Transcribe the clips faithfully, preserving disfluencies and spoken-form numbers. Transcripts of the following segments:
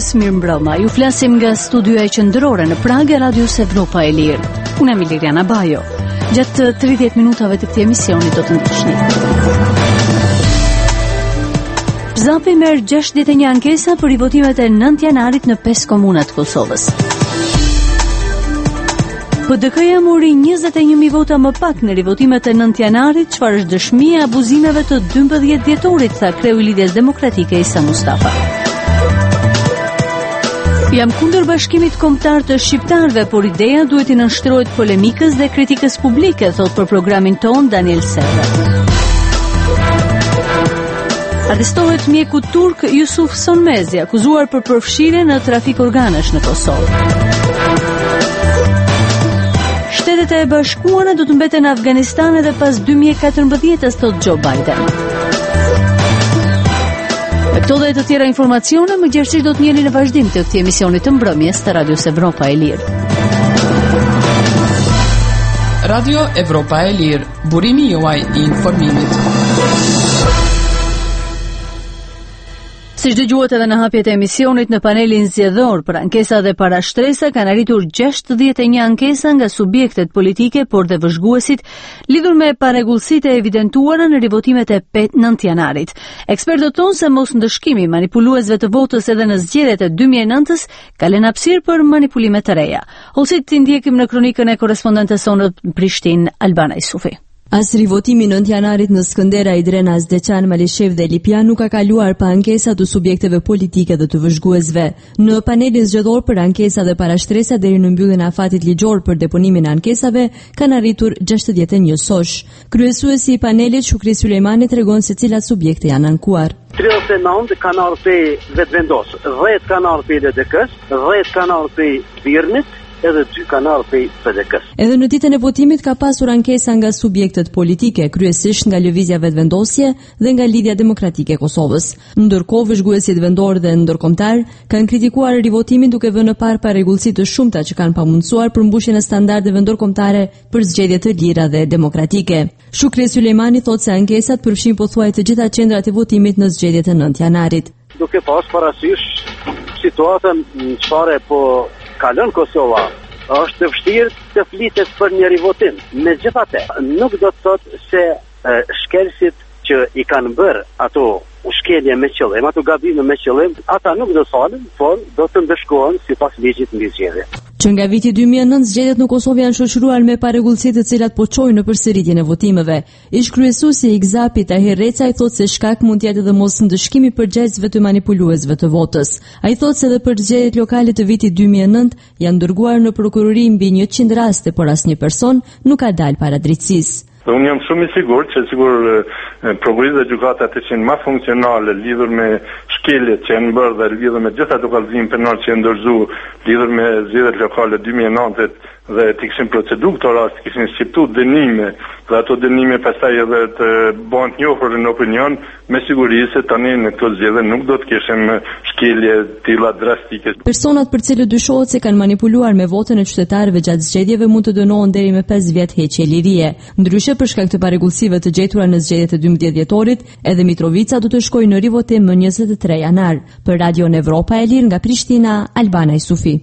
mëngjes, mirëmbrëma. Ju flasim nga studioja qendrore në Prag e Radios Evropa e Lirë. Unë jam Liliana Bajo. Gjatë tridhjetë minutave të këtij emisioni do të ndiqni. Zapi merr gjashtëdhjetë e një ankesa për rivotimet e nëntë janarit në pesë komuna të Kosovës. P D K-ja mori njëzet e një mijë vota më pak në rivotimet e nëntë janarit, çfarë është dëshmi e abuzimeve të dymbëdhjetë dhjetorit, tha kreu i Lidhjes Demokratike Isa Mustafa. Jam kundër bashkimit kombëtar të shqiptarëve, por ideja duhet i nënshtrohet polemikës dhe kritikës publike, thot për programin ton Daniel Serra. Arrestohet mjeku turk Yusuf Sonmezi, akuzuar për përfshirje në trafik organesh në Kosovë. Shtetet e Bashkuara do të mbeten në Afganistan edhe pas dy mijë e katërmbëdhjetë, thot Joe Biden. Me këto dhe të tjera informacione, më gjerësisht do të njeni në vazhdim të këtij emisioni të mbrëmjes të Radios Evropa e Lirë. Radio Evropa e Lirë, burimi juaj i informimit. Si dëgjuat edhe në hapjet e emisionit, në panelin zgjedhor për ankesa dhe parashtresa kanë arritur gjashtëdhjetë e një ankesa nga subjektet politike, por dhe vëzhguesit, lidhur me parregullsitë e evidentuara në rivotimet e nëntë janarit. Ekspertët thonë se mos ndëshkimi manipuluesve të votës edhe në zgjedhjet e dy mijë e nëntës ka lënë hapësirë për manipulime të reja. Hollësit t'i ndjekim në kronikën e korrespondentes sonë në Prishtinë, Albana Isufi. As rivotimi nëntë janarit në Skëndera, Idrena, Zdeçan, Malishev dhe Lipjan nuk ka kaluar pa ankesa të subjekteve politike dhe të vëzhguesve. Në panelin zgjedhor për ankesa dhe parashtresa deri në mbylljen e afatit ligjor për deponimin e ankesave kanë arritur gjashtëdhjetë e një sosh. Kryesuesi i panelit Shukri Sulejmani tregon se cilat subjekte janë ankuar. tridhjetë e nëntë kanë ardhur pe vetvendos, dhjetë kanë ardhur pe L D K-s, dhjetë kanë ardhur pe Birnit, edhe dy kanë ardhur pe P D K-s. Edhe në ditën e votimit ka pasur ankesa nga subjektet politike, kryesisht nga Lëvizja Vetvendosje dhe nga Lidhja Demokratike e Kosovës. Ndërkohë, vëzhguesit vendor dhe ndërkombëtar kanë kritikuar rivotimin duke vënë në parë parregullsi të shumta që kanë pamundsuar përmbushjen e standardeve ndërkombëtare për zgjedhje të lira dhe demokratike. Shukri Sulejmani thotë se ankesat përfshin pothuaj të gjitha qendrat e votimit në zgjedhjet e nëntë janarit. Duke pas parasysh situatën në çfarë po kalon Kosova, është të vështirë të flitet për një rivotim. Megjithatë, nuk do të thotë se e, shkelësit që i kanë bërë ato ushkelje me qëllim, ato gabime me qëllim, ata nuk do të falen, por do të ndëshkohen sipas ligjit mbi zgjedhje. Që nga viti dy mijë e nëntë zgjedhjet në Kosovë janë shoqëruar me parregullsi të cilat po çojnë në përsëritjen e votimeve. Ish kryesuesi i Gzapit Tahir Reca i thotë se shkak mund të jetë edhe mos ndëshkimi përgjegjësve të manipuluesve të votës. Ai thotë se edhe për zgjedhjet lokale të vitit dy mijë e nëntë janë dërguar në prokurori mbi njëqind raste, por asnjë person nuk ka dalë para drejtësisë. Unë jam shumë i sigurt që sigur prokuroria dhe gjykatat të qenë më funksionale lidhur me shkeljet që janë bërë dhe lidhur me gjitha ato kallëzime penal që janë ndërzuar lidhur me zgjedhjet lokale dy mijë e nëntë dhe të kishin procedu këto rast, kishin shqiptu dënime dhe ato dënime pastaj edhe të bëhen të njohur në opinion, me siguri se tani në këto zgjedhje nuk do të kishim shkelje të tilla drastike. Personat për cilët dyshohet se kanë manipuluar me votën e qytetarëve gjatë zgjedhjeve mund të dënohen deri me pesë vjet heqje lirie. Ndryshe, për shkak të parregullsive të gjetura në zgjedhjet e dymbëdhjetë dhjetorit, edhe Mitrovica do të shkojë në rivotim më njëzet e tre janar. Për Radio Evropa e Lirë nga Prishtina, Albana Isufi.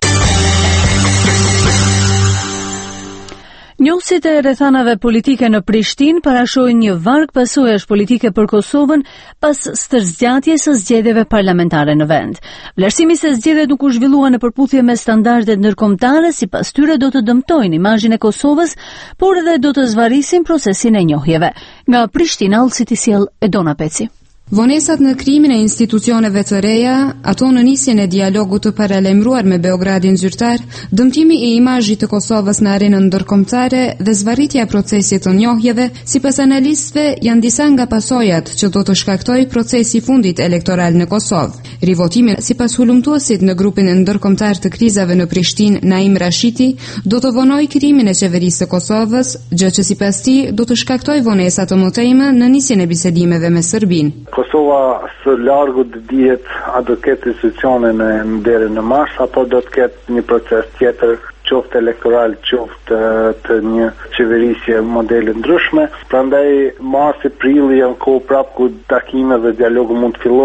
Njohësit e rrethanave politike në Prishtinë parashojnë një varg pasojash politike për Kosovën pas stërzgjatjes së zgjedhjeve parlamentare në vend. Vlerësimi se zgjedhjet nuk u zhvilluan në përputhje me standardet ndërkombëtare, sipas tyre do të dëmtojnë imazhin e Kosovës, por edhe do të zvarrisin procesin e njohjeve. Nga Prishtina, Ullësit i sjell Edona Peci. Vonesat në krimin e institucioneve të reja, ato në nisjen e dialogut të paralajmëruar me Beogradin zyrtar, dëmtimi i imazhit të Kosovës në arenën ndërkombëtare dhe zvarritja e procesit të njohjeve, sipas analistëve, janë disa nga pasojat që do të shkaktojë procesi i fundit elektoral në Kosovë. Rivotimi, sipas hulumtuesit në grupin e ndërkombëtar të krizave në Prishtinë, Naim Rashiti, do të vonojë krimin e qeverisë së Kosovës, gjë që sipas tij do të shkaktojë vonesa të mëtejme në nisjen e bisedimeve me Serbinë. Kosova së largu të dihet a do ketë institucione në derën e mars apo do të ketë një proces tjetër, qoftë elektoral, qoftë të një qeverisje modele ndryshme. Prandaj marsi, prilli janë kohë prapë ku takime dhe dialogu mund të fillojnë.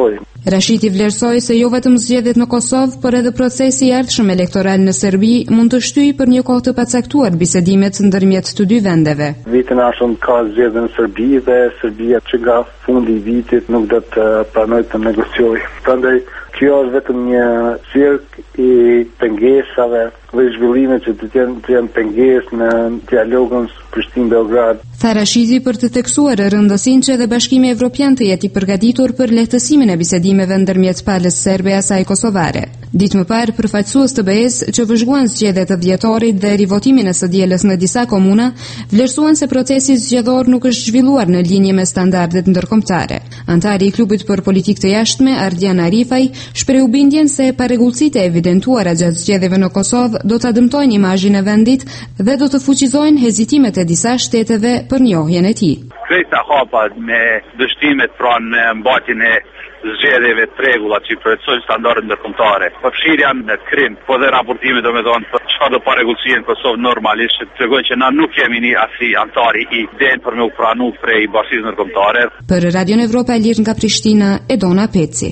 Rashidi vlerësoi se jo vetëm zgjedhjet në Kosovë, por edhe procesi i ardhshëm elektoral në Serbi mund të shtyjë për një kohë të pacaktuar bisedimet ndërmjet të dy vendeve. Vitin ashtu ka zgjedhje në Serbi dhe Serbia që nga fundi i vitit nuk do të pranojë të negociojë. Prandaj kjo është vetëm një cirk i pengesave dhe zhvillime që të jenë, të jenë pengesë në dialogun Prishtinë-Beograd. Tha Rashidi për të theksuar rëndësinë që edhe Bashkimi Evropian të jetë i përgatitur për lehtësimin e bisedimeve ndërmjet palës serbe e asaj kosovare. Ditë më parë, përfaqësues të B E-s që vëzhguan zgjedhjet e dhjetorit dhe rivotimin e së dielës në disa komuna, vlerësuan se procesi zgjedhor nuk është zhvilluar në linje me standardet ndërkombëtare. Antari i klubit për politikë të jashtme, Ardian Arifaj, shprehu bindjen se parregullsitë e evidentuara gjatë zgjedhjeve në Kosovë do ta dëmtojnë imazhin e vendit dhe do të fuqizojnë hezitimet e disa shteteve për njohjen e tij. Krejta hapa me dështimet pranë në mbajtjen e zgjedhjeve të rregulla që përcjellin standardet ndërkombëtare. Përfshirja në krim, po dhe raportime domethënë për çfarë do parregullësi në Kosovë normalisht tregojnë që na nuk kemi ni asi antari i den për me u pranu prej bashkisë ndërkombëtare. Për Radio Evropa e Lirë nga Prishtina, Edona Peci.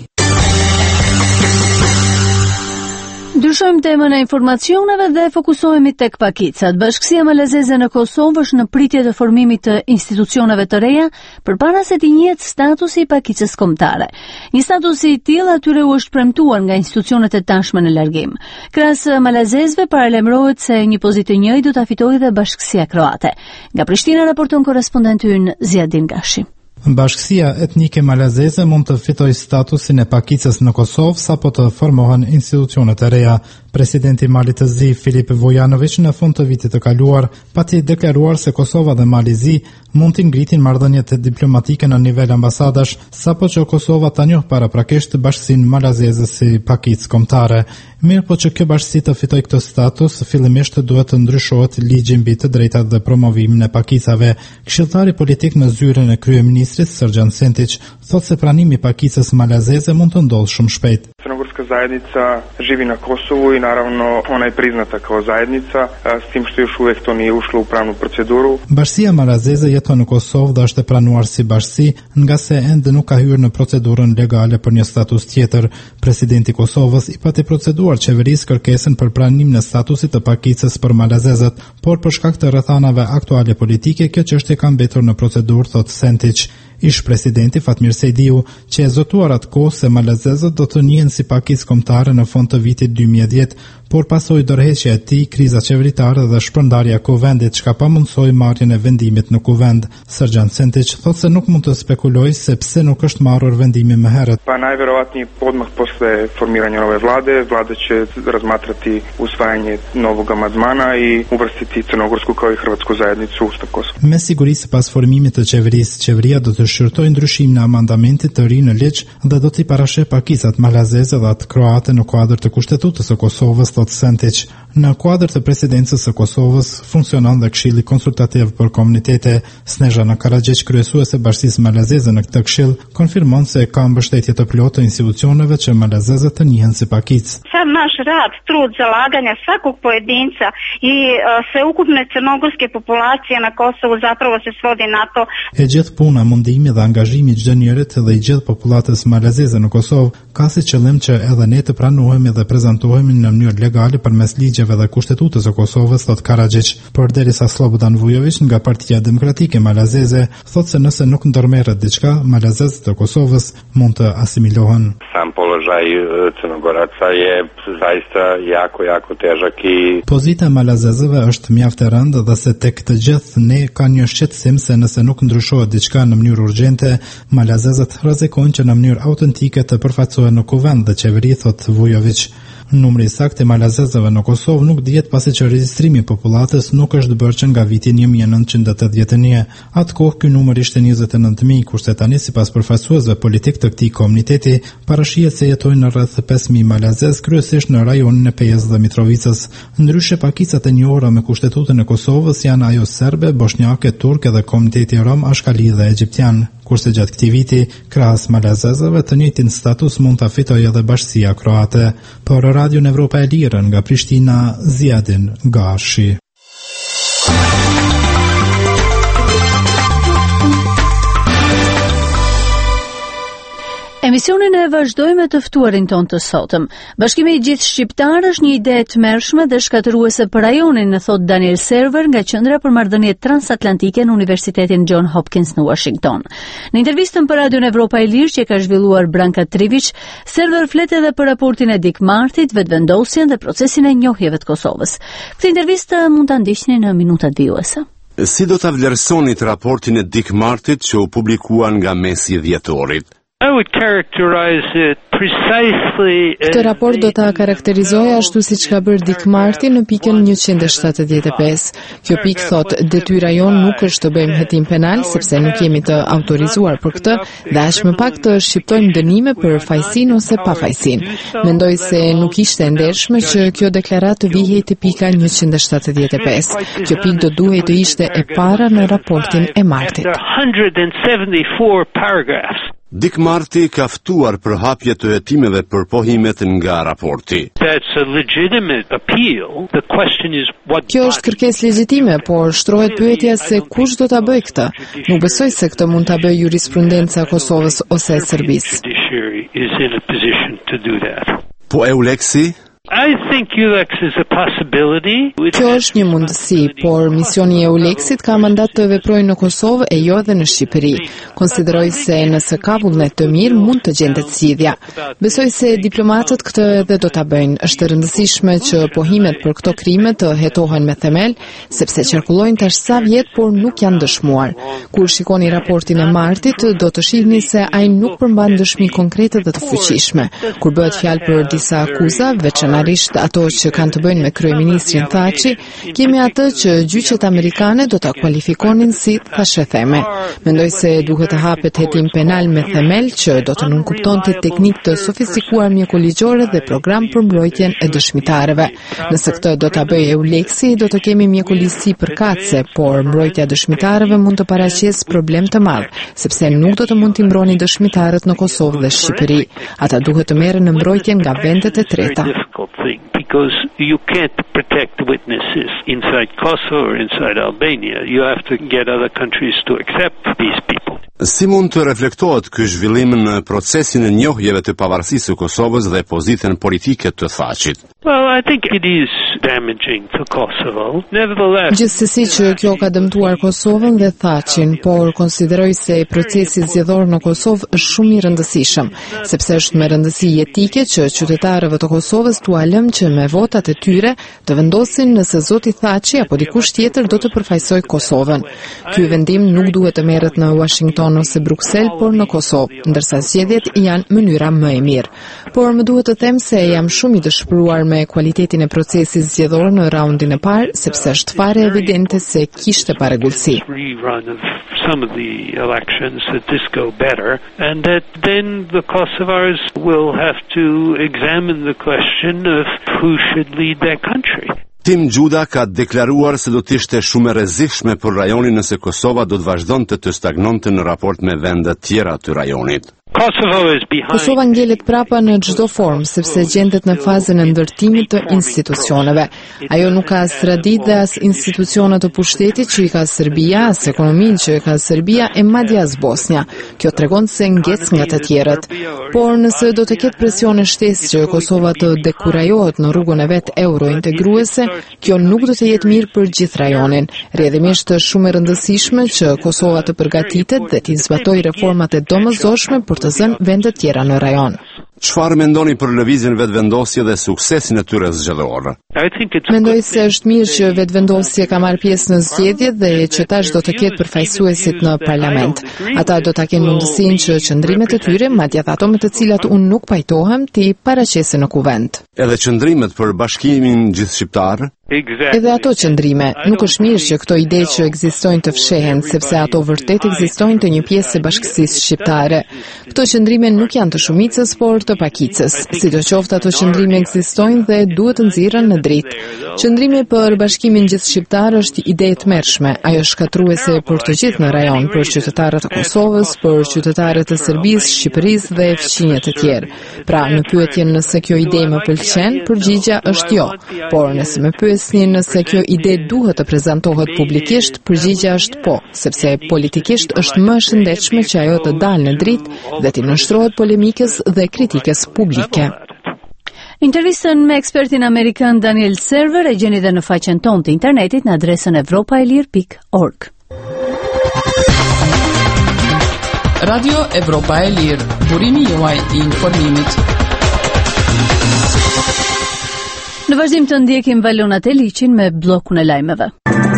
Ndryshojmë temën e informacioneve dhe fokusohemi tek pakicat. Bashkësia Malazeze në Kosovë është në pritje të formimit të institucioneve të reja përpara se të njihet statusi i pakicës kombëtare. Një status i tillë atyre u është premtuar nga institucionet e tashme në largim. Krahas malazezëve paralajmërohet se një pozitë të njëjtë do ta fitojë dhe Bashkësia Kroate. Nga Prishtina raporton korrespondenti ynë Ziadin Gashi. Bashkësia etnike malazeze mund të fitojë statusin e pakicës në Kosovë sapo të formohen institucionet e reja. Presidenti i Malit të Zi, Filip Vojanović, në fund të vitit të kaluar, pati deklaruar se Kosova dhe Mali Zi mund të ngritin marrëdhëniet diplomatike në nivel ambasadash, sapo që Kosova ta njohë paraprakisht bashkësinë malazeze si pakicë kombëtare. Mirë po që kjo bashkësi të fitoj këtë status, fillimisht duhet të ndryshohet ligji mbi të drejtat dhe promovimin e pakicave. Këshilltari politik në zyrën e kryeministrit Srdjan Sentić thotë se pranimi i pakicës malazeze mund të ndodhë shumë shpejt. Crnogorska zajednica živi na Kosovu i naravno ona je priznata kao zajednica, s tim što još uvijek to nije ušlo u pravnu proceduru. Bashkësia malazeze jeton në Kosovë dhe është e pranuar si bashkësi, nga se ende nuk ka hyrë në procedurën legale për një status tjetër. Presidenti i Kosovës i pati proceduar qeverisë kërkesën për pranim në statusit të pakicës për malazezët, por për shkak të rrethanave aktuale politike, kjo çështje ka mbetur në procedurë, thot Sentić. Ish presidenti Fatmir Sejdiu, që e zotuar atë kohë se malazezët do të njihen si pakicë kombëtare në fund të vitit dy mijë e dhjetë, por pasoi dorëheqja e tij, kriza qeveritare dhe shpërndarja e kuvendit, çka pamundsoi marrjen e vendimit në kuvend. Srdjan Sentić thotë se nuk mund të spekulojë se pse nuk është marrur vendimi më herët. Pa najverovatnije odmah posle formiranja nove vlade, vlada će razmatrati usvajanje novog amandmana i uvrstiti crnogorsku kao i hrvatsku zajednicu u Ustav Kosova. Me siguri sipas formimit të qeverisë, qeveria do të shqyrtojë ndryshimin e amandamentit të ri në ligj dhe do t'i parashë pakicat malazeze dhe atë kroate në kuadër të Kushtetutës së Kosovës, thot Sentić. Në kuadër të presidencës së Kosovës funksionon dhe Këshilli Konsultativ për Komunitete. Snežana Karadžić, kryesuese e Bashkisë Malazeze në këtë këshill, konfirmon se ka mbështetje të plotë të institucioneve që malazezët të njihen si pakicë. Sav naš rad, trud, zalaganja svakog pojedinca i sveukupne crnogorske populacije na Kosovu zapravo se svodi na to. E gjithë puna, mundimi dhe angazhimi i çdo njerit dhe i gjithë popullatës malazeze në Kosovë ka si qëllim që edhe ne të pranohemi dhe prezantohemi në mënyrë legale përmes ligjeve dhe Kushtetutës së Kosovës, thot Karadžić. Përderisa Slobodan Vujović nga Partia Demokratike Malazeze thotë se nëse nuk ndërmerret diçka, malazezët e Kosovës mund të asimilohen. Sam položaj Crnogoraca je zaista jako, jako težak i... Pozita e malazezëve është mjaft e rëndë dhe se tek të gjithë ne ka një shqetësim se nëse nuk ndryshohet diçka në mënyrë urgjente, malazezët rrezikojnë që në mënyrë autentike të përfaqësohen në kuvend dhe qeveri, thot Vujović. Numri i saktë i malazezëve në Kosovë nuk dihet pasi që regjistrimi i popullatës nuk është bërë që nga viti një mijë nëntëqind e tetëdhjetë e një. Atë kohë ky numër ishte njëzet e nëntë mijë, kurse tani sipas përfaqësuesve politik të këtij komuniteti, parashihet se jetojnë në rreth pesë mijë malazez, kryesisht në rajonin e Pejës dhe Mitrovicës. Ndryshe pakicat e njohura me Kushtetutën e Kosovës janë ajo serbe, bosnjake, turke dhe komuniteti rom, ashkali dhe egjiptian. Kurse gjatë këtij viti, krahas malazezëve të njëjtin status mund ta fitojë edhe Bashkia Kroate. Për Radio Evropa e Lirë nga Prishtina, Ziadin Gashi. Emisionin e vazhdojmë të ftuarin ton të sotëm. Bashkimi i gjithë shqiptar është një ide e tmerrshme dhe shkatëruese për rajonin, në thot Daniel Server nga Qendra për Marrëdhënie Transatlantike në Universitetin John Hopkins në Washington. Në intervistën për Radion Evropa e Lirë që ka zhvilluar Branka Trivic, Server flet edhe për raportin e Dick Martit, vetëvendosjen dhe procesin e njohjeve të Kosovës. Këtë intervistë mund ta ndiqni në minutat vijuese. Si do ta vlerësonit raportin e Dick Martit që u publikuan nga mesi i dhjetorit? I would characterize it precisely. Këtë raport do ta karakterizoja ashtu siç ka bërë Dick Marty në pikën njëqind shtatëdhjetë e pesë. Kjo pikë thot, detyra jon nuk është të bëjmë hetim penal sepse nuk jemi të autorizuar për këtë dhe as më pak të shqiptojmë dënime për fajsin ose pa fajsin. Mendoj se nuk ishte e ndershme që kjo deklaratë të vihej te pika njëqind shtatëdhjetë e pesë. Kjo pikë do duhej të ishte e para në raportin e Martit. Dick Marty ka ftuar për hapje të hetimeve për pohimet nga raporti. Kjo është kërkesë legjitime, por shtrohet pyetja se kush do ta bëjë këtë. Nuk besoj se këtë mund ta bëjë jurisprudenca e Kosovës ose e Serbisë. Po Euleksi? I think Eulex is a possibility. Kjo është një mundësi, por misioni i Eulexit ka mandat të veprojë në Kosovë e jo edhe në Shqipëri. Konsideroj se nëse ka vullnet të mirë, mund të gjendet zgjidhja. Besoj se diplomatët këtë edhe do ta bëjnë. Është e rëndësishme që pohimet për këto krime të hetohen me themel, sepse qarkullojnë tash sa vjet, por nuk janë dëshmuar. Kur shikoni raportin e Martit, do të shihni se ai nuk përmban dëshmi konkrete dhe të fuqishme. Kur bëhet fjalë për disa akuza, veçanërisht ato që kanë të bëjnë me kryeministrin Thaçi, kemi atë që gjyqet amerikane do ta kualifikonin si thashetheme. Mendoj se duhet të hapet hetim penal me themel që do të nënkuptonte teknikë të sofistikuar mjekoligjore dhe program për mbrojtjen e dëshmitarëve. Nëse këtë do ta bëjë Euleksi, do të kemi mjekolisi përkatëse, por mbrojtja e dëshmitarëve mund të paraqesë problem të madh, sepse nuk do të mund t'i mbrojnë dëshmitarët në Kosovë dhe Shqipëri. Ata duhet të merren në mbrojtje nga vendet e treta. Thing because you can't protect witnesses inside Kosovo or inside Albania. You have to get other countries to accept these people. Si mund të reflektohet ky zhvillim në procesin e njohjeve të pavarësisë së Kosovës dhe pozitën politike të Thaçit? Well, I think it is damaging to Kosovo. Nevertheless, gjithsesi që kjo ka dëmtuar Kosovën dhe Thaçin, por konsideroj se procesi zgjedhor në Kosovë është shumë i rëndësishëm, sepse është me rëndësi jetike që qytetarëve të Kosovës t'u lëm që me votat e tyre të vendosin nëse zoti Thaçi apo dikush tjetër do të përfaqësojë Kosovën. Ky vendim nuk duhet të merret në Washington ose Bruksel, por në Kosovë, ndërsa zgjedhjet janë mënyra më e mirë. Por më duhet të them se jam shumë i dëshpëruar me kualitetin e procesit zgjedhor në raundin e parë, sepse është fare evidente se kishte paregullsi. Some of the elections that this go better, and that then the Kosovars will have to examine the question of who should lead their country. Tim Gjuda ka deklaruar se do të ishte shumë e rrezikshme për rajonin nëse Kosova do të vazhdonte të stagnonte në raport me vende të tjera të rajonit. Kosova ngjelet prapa në çdo formë, sepse gjendet në fazën e ndërtimit të institucioneve. Ajo nuk ka as traditë dhe as institucione të pushtetit që i ka Serbia, as ekonominë që i ka Serbia e madje as Bosnia. Kjo tregon se ngec nga të tjerët. Por nëse do të ketë presion e shtesë që Kosova të dekurajohet në rrugën e vet eurointegruese, kjo nuk do të jetë mirë për gjithë rajonin. Rrjedhimisht është shumë e rëndësishme që Kosova të përgatitet dhe të zbatojë reformat e domosdoshme për të zënë vende tjera në rajon. Çfarë mendoni për lëvizjen vetëvendosje dhe suksesin e tyre zgjedhor? Mendoj se është mirë që vetëvendosje ka marrë pjesë në zgjedhjet dhe që tash do të ketë përfaqësuesit në parlament. Ata do ta kenë mundësinë që qëndrimet e tyre, madje ato me të cilat unë nuk pajtohem, t'i paraqesë në kuvent. Edhe qëndrimet për bashkimin gjithshqiptar? Edhe ato qëndrime. Nuk është mirë që këto ide që ekzistojnë të fshehen, sepse ato vërtet ekzistojnë të një pjesë së bashkësisë shqiptare. Këto qëndrime nuk janë të shumicës, por të pakicës. Sidoqoftë ato qëndrime ekzistojnë dhe duhet të nxirren në dritë. Qëndrimi për bashkimin gjithë-shqiptar është ide e tmerrshme. Ajo shkatruese për të gjithë në rajon, për qytetarët e Kosovës, për qytetarët e Serbisë, Shqipërisë dhe fqinje të tjerë. Pra, në pyetjen nëse kjo ide më pëlqen, përgjigjja është jo. Por nëse më pyesni nëse kjo ide duhet të prezantohet publikisht, përgjigjja është po, sepse politikisht është më e shëndetshme që ajo të dalë në dritë dhe të nënshtrohet polemikës dhe kritikës publike. Intervistën me ekspertin amerikan Daniel Server e gjeni dhe në faqen tonë të internetit në adresën evropaelir pikë org. Radio Evropa e Lirë, burimi juaj i informimit. Në vazhdim të ndjekim valonat e liqin me bllokun e lajmeve.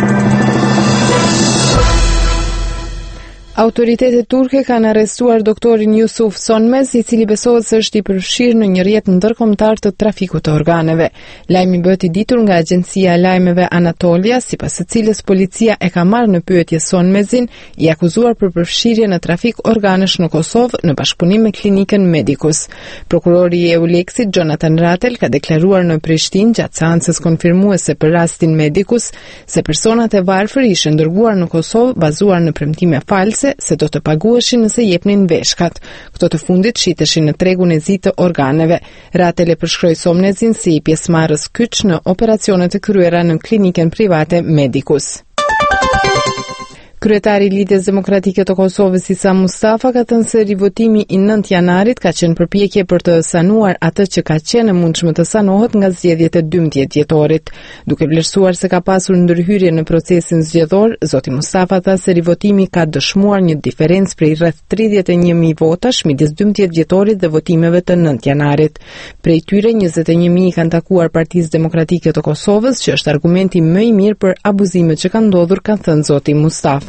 Autoritetet turke kanë arrestuar doktorin Yusuf Sonmez, i cili besohet se është i përfshirë në një rrjet ndërkombëtar të trafikut të organeve. Lajmi bëhet i ditur nga agjencia e lajmeve Anatolia, sipas së cilës policia e ka marrë në pyetje Sonmezin, i akuzuar për përfshirje në trafik organesh në Kosovë në bashkëpunim me klinikën Medicus. Prokurori i Euleksit Jonathan Ratel ka deklaruar në Prishtinë gjatë seancës konfirmuese për rastin Medicus se personat e varfër ishin dërguar në Kosovë bazuar në premtime false se do të paguheshin nëse jepnin veshkat. Këto të fundit shiteshin në tregun e zi të organeve. Ratel e përshkroi Sonmezin si pjesëmarrës kyç në operacionet e kryera në klinikën private Medicus. Kryetari i Lidhjes Demokratike të Kosovës Isa Mustafa ka thënë se rivotimi i nëntë janarit ka qenë përpjekje për të sanuar atë që ka qenë e mundshme të sanohet nga zgjedhjet e dymbëdhjetë dhjetorit. Duke vlerësuar se ka pasur ndërhyrje në procesin zgjedhor, zoti Mustafa tha se rivotimi ka dëshmuar një diferencë prej rreth tridhjetë e një mijë votash midis dymbëdhjetë dhjetorit dhe votimeve të nëntë janarit. Prej tyre njëzet e një mijë kanë takuar Partisë Demokratike të Kosovës, që është argumenti më i mirë për abuzimet që kanë ndodhur, ka thënë zoti Mustafa.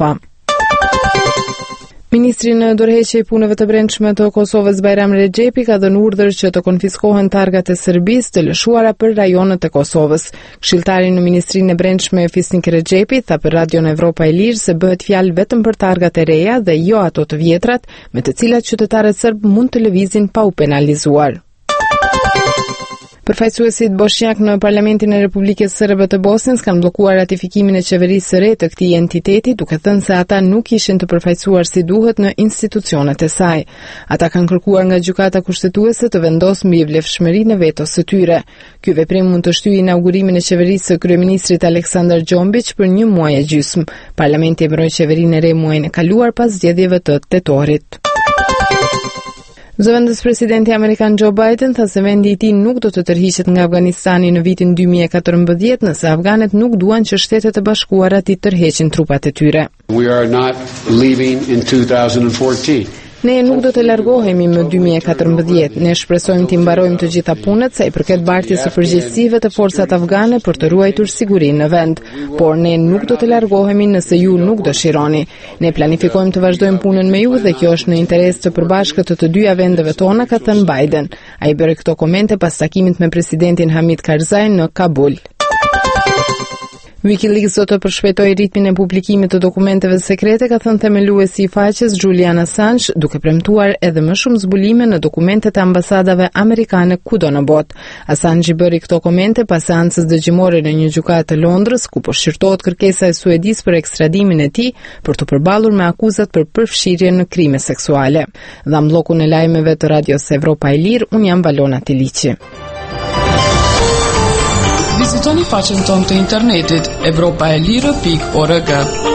Ministri në dorëheqje i punëve të brendshme të Kosovës Bajram Rexhepi ka dhënë urdhër që të konfiskohen targat e Serbisë të lëshuara për rajonet e Kosovës. Këshilltari në Ministrinë e Brendshme Fisnik Rexhepi tha për Radion Evropa e Lirë se bëhet fjalë vetëm për targat e reja dhe jo ato të vjetrat, me të cilat qytetarët serb mund të lëvizin pa u penalizuar. Përfaqësuesit bosnjak në Parlamentin e Republikës Serbe të Bosnjës kanë bllokuar ratifikimin e qeverisë së re të këtij entiteti, duke thënë se ata nuk ishin të përfaqësuar si duhet në institucionet e saj. Ata kanë kërkuar nga gjykata kushtetuese të vendosë mbi vlefshmërinë e vetos së tyre. Ky veprim mund të shtyjë inaugurimin e qeverisë së kryeministrit Aleksandar Gjombić për një muaj e gjysmë. Parlamenti e mbroi qeverinë e re muajin e kaluar pas zgjedhjeve të tetorit. Zëvendës presidenti amerikan Joe Biden tha se vendi i tij nuk do të tërhiqet nga Afganistani në vitin dy mijë e katërmbëdhjetë nëse afganët nuk duan që Shtetet e Bashkuara t'i tërheqin trupat e tyre. We are not leaving in two thousand fourteen. Ne nuk do të largohemi më dy mijë e katërmbëdhjetë. Ne shpresojmë të mbarojmë të gjitha punët sa i përket mbartjes së përgjegjësive të forcat afgane për të ruajtur sigurinë në vend, por ne nuk do të largohemi nëse ju nuk dëshironi. Ne planifikojmë të vazhdojmë punën me ju dhe kjo është në interes të përbashkët të të dyja vendeve tona, ka thënë Biden. Ai bëri këto komente pas takimit me presidentin Hamid Karzai në Kabul. WikiLeaks do të përshpejtojë ritmin e publikimit të dokumenteve sekrete, ka thënë themeluesi i faqes Julian Assange, duke premtuar edhe më shumë zbulime në dokumentet e ambasadave amerikane kudo në botë. Assange bëri këto komente pas seancës dëgjimore në një gjykatë të Londrës, ku po shqyrtohet kërkesa e Suedisë për ekstradimin e tij për të përballur me akuzat për përfshirje në krime seksuale. Dha bllokun e lajmeve të Radios Evropa e Lirë, un jam Valona Tiliqi. Vizitoni faqen tonë të internetit evropaelire pikë org.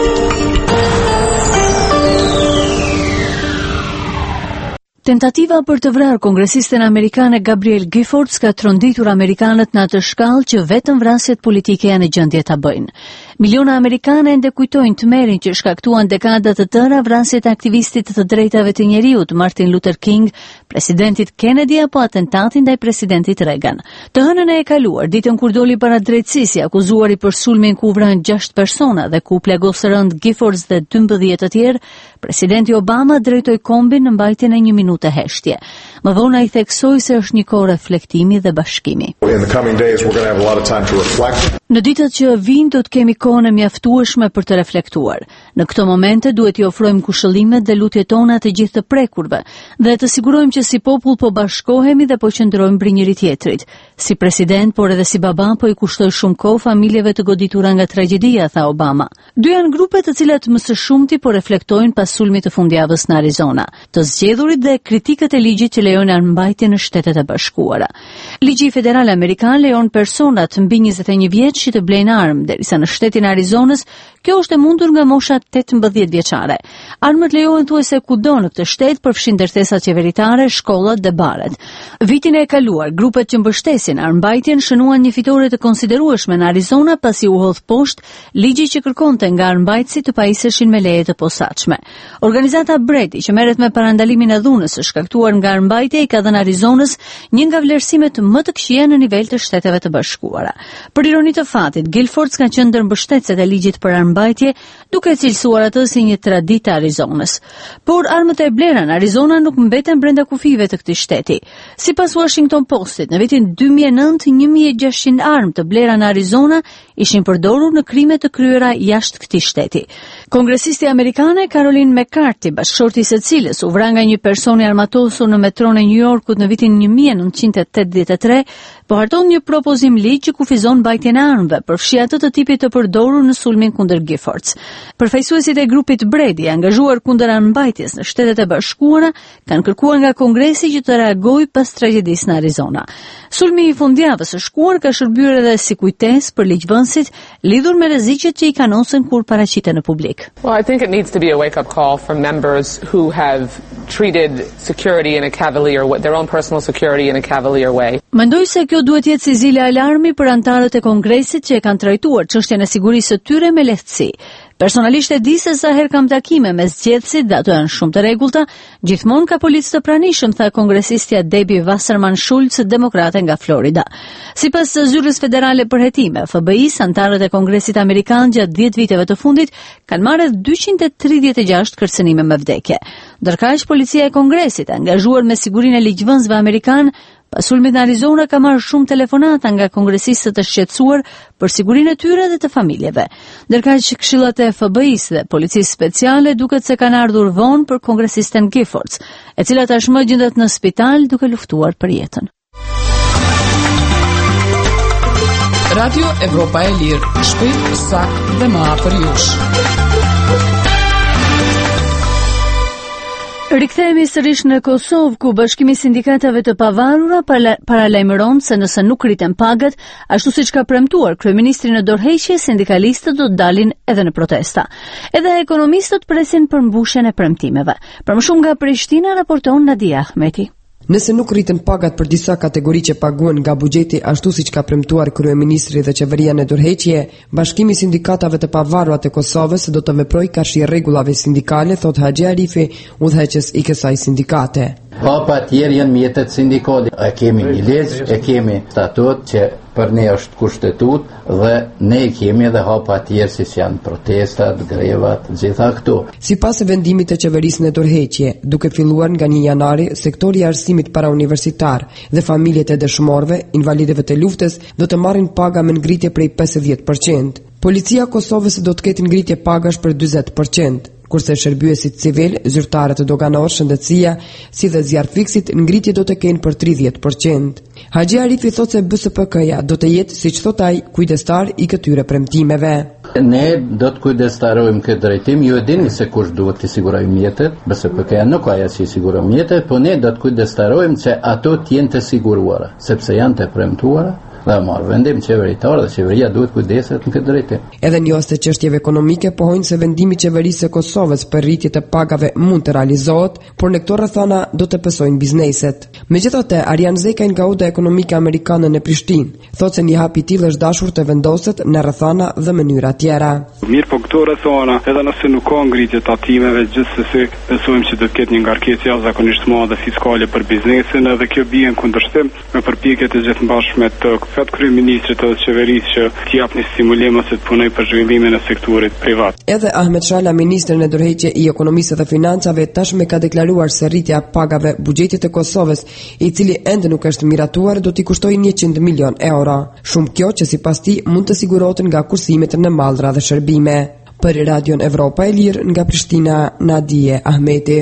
Tentativa për të vrarë kongresisten amerikane Gabrielle Giffords ka tronditur amerikanët në atë shkallë që vetëm vrasjet politike janë në gjendje ta bëjnë. Miliona amerikane ende kujtojnë tmerrin që shkaktuan dekada të tëra vrasjet e aktivistit të drejtave të njeriut Martin Luther King, presidentit Kennedy apo atentatin ndaj presidentit Reagan. Të hënën e kaluar, ditën kur doli para drejtësisë akuzuari për sulmin ku u vranë gjashtë persona dhe ku plagosë rënd Giffords dhe dymbëdhjetë të tjerë, presidenti Obama drejtoi kombin në mbajtjen e një minuti të heshtje. Më vonë ai theksoi se është një kohë reflektimi dhe bashkimi. Në ditët që vijnë do të kemi kohën e mjaftueshme për të reflektuar. Në këto momente duhet i ofrojmë kushëllimet dhe lutjet tona të gjithë të prekurve dhe të sigurojmë që si popull po bashkohemi dhe po qëndrojmë mbi njëri tjetrit. Si president, por edhe si baba, po i kushtoj shumë kohë familjeve të goditura nga tragjedia, tha Obama. Dy janë grupe të cilat më së shumti po reflektojnë pas sulmit të fundjavës në Arizona, të zgjedhurit dhe kritikët e ligjit që lejon armbajtje në Shtetet e Bashkuara. Ligji federal amerikan lejon personat mbi njëzet e një vjeç që të blejnë armë, derisa në shtetin e Arizonës kjo është e mundur nga mosha tetëmbëdhjetë vjeçare. Armët lejohen thuajse kudo në këtë shtet, përfshin ndërtesat qeveritare, shkollat dhe baret. Vitin e kaluar, grupet që mbështesin armbajtjen shënuan një fitore të konsiderueshme në Arizona pasi u hodh poshtë ligji që kërkonte nga armbajtësit të pajiseshin me leje të posaçme. Organizata Brady, që merret me parandalimin e dhunës së shkaktuar nga armbajtja, i ka dhënë Arizonës një nga vlerësimet më të këqija në nivel të Shteteve të Bashkuara. Për ironi të fatit, Guilfords ka qenë ndër mbështetësit e ligjit për armbajtje, duke cilësuar atë si një traditë e Arizonës. Por armët e blera në Arizona nuk mbeten brenda kufive të këtij shteti. Sipas Washington Postit, në vitin dy mijë e nëntë, një mijë e gjashtëqind armë të blera në Arizona ishin përdorur në krime të kryera jashtë këtij shteti. Kongresisti amerikane Caroline McCarthy, bashkëshorti i së cilës u vra nga një person i armatosur në metron e New Yorkut në vitin një mijë e nëntëqind e tetëdhjetë e tre, po harton një propozim ligj që kufizon mbajtjen e armëve, përfshi atë të tipit të përdorur në sulmin kundër Giffords. Përfaqësuesit e grupit Brady, angazhuar kundër armbajtjes në Shtetet e Bashkuara, kanë kërkuar nga Kongresi që të reagojë pas tragjedisë në Arizona. Sulmi i fundjavës së shkuar ka shërbyer edhe si kujtesë për ligjvënësit lidhur me rreziqet që i kanosen kur paraqiten në publik. Well, I think it needs to be a wake-up call from members who have treated security in a cavalier way, their own personal security in a cavalier way. Mendoj se kjo duhet jetë si zile alarmi për antarët e Kongresit që e kanë trajtuar çështjen e sigurisë së tyre me lehtësi. Personalisht e di se sa herë kam takime me zgjedhësit dhe ato janë shumë të rregullta, gjithmonë ka policë të pranishëm, tha kongresistja Debbie Wasserman Schultz, demokrate nga Florida. Sipas zyrës federale për hetime, F B I-s, antarët e Kongresit amerikan gjatë dhjetë viteve të fundit kanë marrë dyqind e tridhjetë e gjashtë kërcënime me vdekje. Ndërkaq, policia e Kongresit, angazhuar me sigurinë e ligjvënësve amerikan, pas sulmit në Arizona ka marrë shumë telefonata nga kongresistët të shqetësuar për sigurinë e tyre dhe të familjeve. Ndërkaq këshillat e F B I-s dhe policisë speciale duket se kanë ardhur vonë për kongresisten Giffords, e cila tashmë gjendet në spital duke luftuar për jetën. Radio Evropa e Lirë, shpejt, saktë dhe më afër jush. Rikthehemi sërish në Kosovë, ku Bashkimi i Sindikatave të Pavarura paralajmëron se nëse nuk rriten pagat, ashtu siç ka premtuar kryeministri në dorëheqje, sindikalistët do të dalin edhe në protesta. Edhe ekonomistët presin për mbushjen e premtimeve. Për më shumë nga Prishtina raporton Nadia Ahmeti. Nëse nuk rriten pagat për disa kategori që paguhen nga buxheti ashtu siç ka premtuar kryeministri dhe qeveria në dorëheqje, Bashkimi i Sindikatave të Pavarura të Kosovës do të veprojë karshi rregullave sindikale, thot Haxhi Arifi, udhëheqës i kësaj sindikate. Hapa tjerë janë mjetet sindikale. E kemi një ligj, e kemi statut që për ne është kushtetut dhe ne e kemi edhe hapa tjerë si janë protestat, grevat, gjitha këto. Sipas vendimit të qeverisë në dorëheqje, duke filluar nga një janari, sektori i arsimit parauniversitar dhe familjet e dëshmorëve, invalidëve të luftës do të marrin paga me ngritje prej pesëdhjetë përqind. Policia e Kosovës do të ketë ngritje pagash për dyzet përqind. Kurse shërbyesit civil, zyrtarët doganor, shëndetësia, si dhe zjarfiksit ngritje do të kenë për tridhjetë përqind. Haxhi Arifi thotë se B S P K-ja do të jetë, siç thot ai, kujdestar i këtyre premtimeve. Ne do të kujdestarojmë këtë drejtim, ju e dini se kush duhet të sigurojë mjetet, B S P K-ja nuk ajo që i siguron mjetet, po ne do të kujdestarojmë që ato të jenë të siguruara, sepse janë të premtuara. Dhe marrë vendim qeveritar dhe qeveria duhet kujdeset në këtë drejtim. Edhe njohës të çështjeve ekonomike pohojnë se vendimi i qeverisë së Kosovës për rritje të pagave mund të realizohet, por në këto rrethana do të pesojnë bizneset. Megjithatë, Arjan Zeka nga Uda Ekonomike Amerikane në Prishtinë thotë se një hap i tillë është dashur të vendoset në rrethana dhe mënyra tjera. Mirë, po këto rrethana, edhe nëse nuk ka ngritje të atimeve, gjithsesi besojmë se do të ketë një ngarkesë jashtëzakonisht të madhe fiskale për biznesin, edhe kjo bie në kundërshtim me përpjekjet e gjithëmbashme të kërkat kryeministrit edhe qeverisë që t'i japni stimulim ose të punoj për zhvillimin e sektorit privat. Edhe Ahmet Shala, ministri në ndërheqje i ekonomisë dhe financave, tashmë ka deklaruar se rritja e pagave buxhetit të Kosovës, i cili ende nuk është miratuar, do t'i kushtojë njëqind milion euro. Shumë kjo që sipas tij mund të sigurohen nga kursimet në mallra dhe shërbime. Për Radion Evropa e Lirë nga Prishtina, Nadije Ahmeti.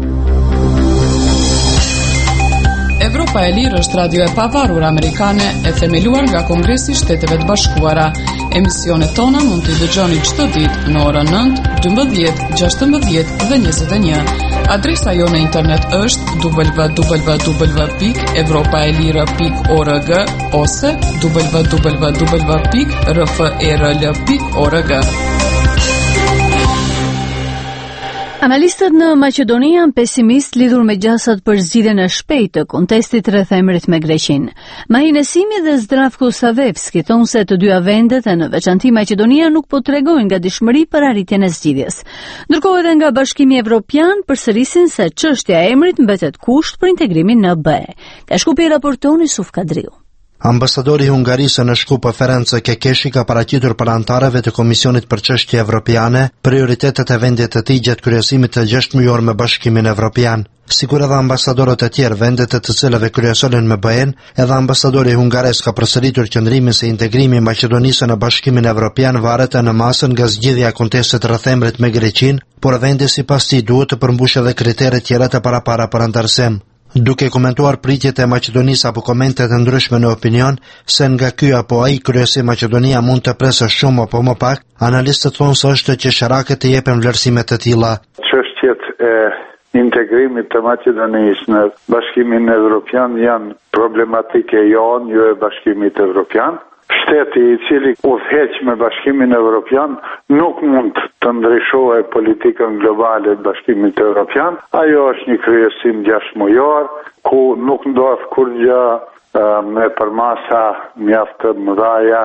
Evropa e Lirë është radio e pavarur amerikane e themeluar nga Kongresi i Shteteve të Bashkuara. Emisionet tona mund t'i dëgjoni çdo ditë në orën nëntë, dymbëdhjetë, gjashtëmbëdhjetë dhe njëzet e një. Adresa jo në internet është w w w pikë evropaelira pikë org ose w w w pikë r f e r l pikë org. Analistët në Maqedoni janë pesimist lidhur me gjasat për zgjidhjen e shpejtë të kontestit rreth emrit me Greqinë. Mahin Esimi dhe Zdravko Savevski thonë se të dyja vendet e në veçanti Maqedonia nuk po tregojnë gatishmëri për arritjen e zgjidhjes. Ndërkohë edhe nga Bashkimi Evropian përsërisin se çështja e emrit mbetet kusht për integrimin në B E. Ka shkupi raporton Yusuf Kadriu. Ambasadori i Hungarisë në Shkup Ferenc Kekeshi ka paraqitur për anëtarëve të Komisionit për Çështje Evropiane prioritetet e vendit të tij gjatë kryesimit të gjashtë muajor me Bashkimin Evropian. Sikur edhe ambasadorët e tjerë vendet të të cilëve kryesonin me B E-n, edhe ambasadori hungares ka përsëritur qëndrimin se integrimi i Maqedonisë në Bashkimin Evropian varet në masën nga zgjidhja e kontestit rreth emrit me Greqinë, por vendi sipas tij duhet të përmbushë edhe kriteret tjera të parapara për antarësim. Duke komentuar pritjet e Maqedonisë apo komentet e ndryshme në opinion se nga ky apo ai kryesim Maqedonia mund të presë shumë apo më pak, analistët thonë se është qesharake të jepen vlerësime të tilla. Çështjet e integrimit të Maqedonisë në Bashkimin Evropian janë problematike jonë, jo e Bashkimit Evropian. Shteti i cili udhëheq me Bashkimin Evropian nuk mund të ndryshojë politikën globale të Bashkimit Evropian. Ajo është një kryesim gjashtë-muajor ku nuk ndodh kurrë me përmasa mjaft të mëdha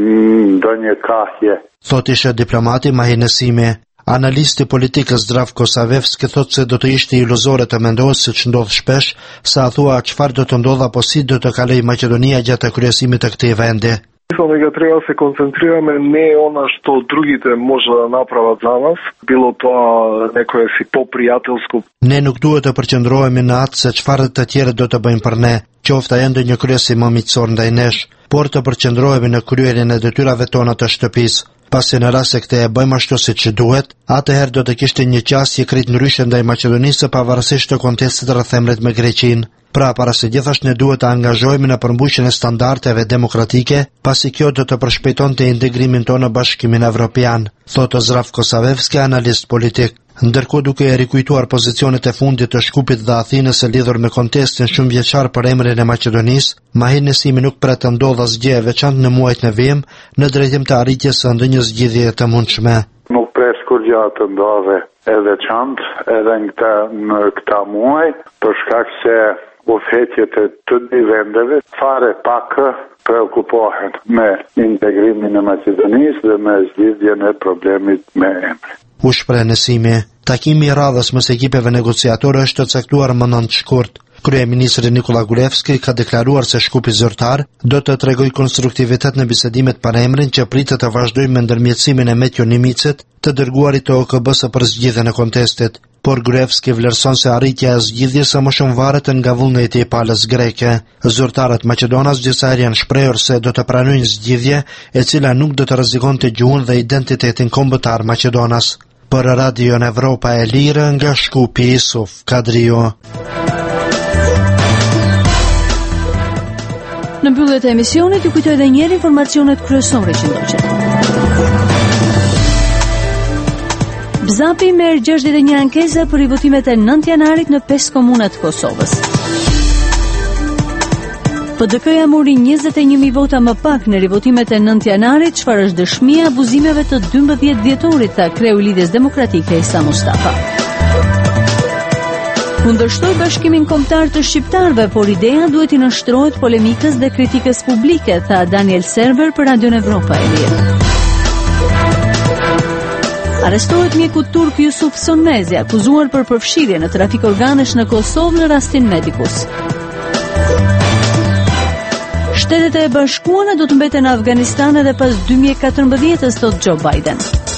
ndonjë kahje. Thot ishe diplomati Mahin Esimi. Analisti politikës Zdravko Savevski thot se do të ishte iluzore të mendohet siç ndodh shpesh, sa thua çfarë do të ndodh apo si do të kalojë Maqedonia gjatë kryesimit të këtij vendi. Мисля дека треба да се концентрираме не она што другите може да направат за нас, било тоа некое си попријателско. Ne nuk duhet të përqendrohemi në atë se çfarë të tjerë do të bëjnë për ne, qoftë ende një kryesim më miqësor ndaj nesh, por të përqendrohemi në kryerjen e detyrave tona të shtëpisë. Pasi në rast se këtë e bëjmë ashtu siç duhet, atëherë do të kishte një qasje krejt ndryshe ndaj Maqedonisë pavarësisht të kontestit rreth emrit me Greqinë. Pra, para se gjithashtu ne duhet të angazhohemi në përmbushjen e standardeve demokratike, pasi kjo do të përshpejtonte integrimin tonë në Bashkimin Evropian, thotë Zdravko Savevski, analist politik. Ndërkohë duke e rikujtuar pozicionet e fundit të Shkupit dhe Athinës e lidhur me kontestin shumë vjeçar për emrin e Maqedonisë, Mahin Esimi nuk pretendon asgjë e veçantë në muajt në vijim në drejtim të arritjes së ndonjë zgjidhjeje të mundshme. Nuk pres kur gjatë të ndodhe e veçantë edhe në këta, në këta muaj, për shkak se udhëheqjet e të dy vendeve fare pak preokupohen me integrimin e Maqedonisë dhe me zgjidhjen e problemit me emrin. U shpreh Esimi. Takimi i radhës mes ekipeve negociatore është të caktuar më nëntë shkurt. Kryeministri Nikola Gulevski ka deklaruar se Shkupi zyrtar do të tregojë konstruktivitet në bisedimet për emrin që pritet të vazhdojë me ndërmjetësimin e Metjo Nimicit, të dërguarit të O K B-s për zgjidhjen e kontestit. Por Gulevski vlerëson se arritja e zgjidhjes më shumë varet nga vullneti i palës greke. Zyrtarët maqedonas disa herë janë shprehur se do të pranojnë zgjidhje e cila nuk do të rrezikonte gjuhën dhe identitetin kombëtar maqedonas. Për Radion Evropa e Lirë nga Shkupi, Yusuf Kadriu. Në mbyllje të emisionit ju kujtoj edhe një herë informacionet kryesore që ndoqen. Bzapi merr gjashtëdhjetë e një ankesa për rivotimet e nëntë janarit në pesë komuna të Kosovës. P D K-ja mori njëzet e një mijë vota më pak në rivotimet e nëntë janarit, çfarë është dëshmi e abuzimeve të dymbëdhjetë dhjetorit, tha kreu i Lidhjes Demokratike Isa Mustafa. Kundërshtoi Bashkimin Kombëtar të Shqiptarëve, por ideja duhet i nënshtrohet polemikës dhe kritikës publike, tha Daniel Server për Radion Evropa e Lirë. Arrestohet mjeku turk Yusuf Sonmezi, akuzuar për përfshirje në trafik organesh në Kosovë në rastin Medikus. Shtetet e Bashkuara do të mbeten në Afganistan edhe pas dy mijë e katërmbëdhjetës, thot Joe Biden.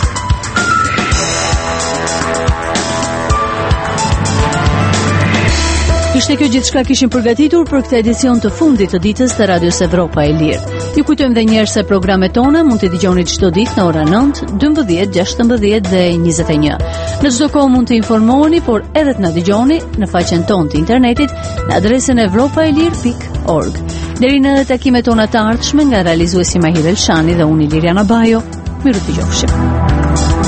Ishte kjo gjithçka kishim përgatitur për këtë edicion të fundit të ditës të Radios Evropa e Lirë. Ju kujtojmë edhe një herë se programet tona mund t'i dëgjoni çdo ditë në orën nëntë, dymbëdhjetë, gjashtëmbëdhjetë dhe njëzet e një. Në çdo kohë mund të informoheni, por edhe të na dëgjoni në faqen tonë të internetit në adresën evropaelir pikë org. Deri në takimet tona të ardhshme nga realizuesi Mahir Elshani dhe unë Liriana Bajo, miru të dëgjofshim.